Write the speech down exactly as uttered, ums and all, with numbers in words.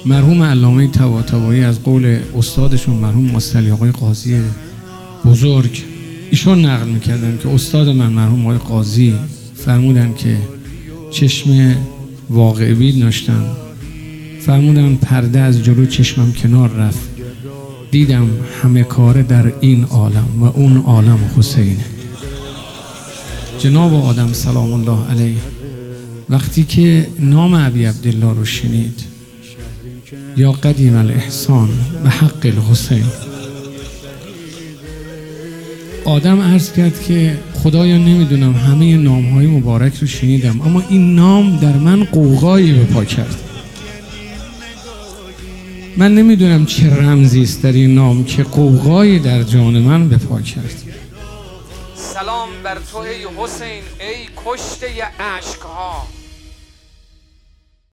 مرحوم علامه طباطبایی از قول استادشون مرحوم مصطفی آقای قاضی بزرگ ایشون نقل میکردن که استاد من مرحوم آقای قاضی فرمودن که چشم واقع بین داشتم، فرمودن پرده از جلو چشمم کنار رفت، دیدم همه کاره در این عالم و اون عالم حسینه. جناب آدم سلام الله علیه وقتی که نام ابی عبدالله رو شنید، یا قدیم الاحسان به حق الحسین، آدم عرض کرد که خدایا نمیدونم همه نامهای مبارک رو شنیدم، اما این نام در من قوقایی به پا کرد. من نمیدونم چه رمزی است در این نام که قوقایی در جان من به پا کرد. سلام بر تو ای حسین، ای کشته اشکها،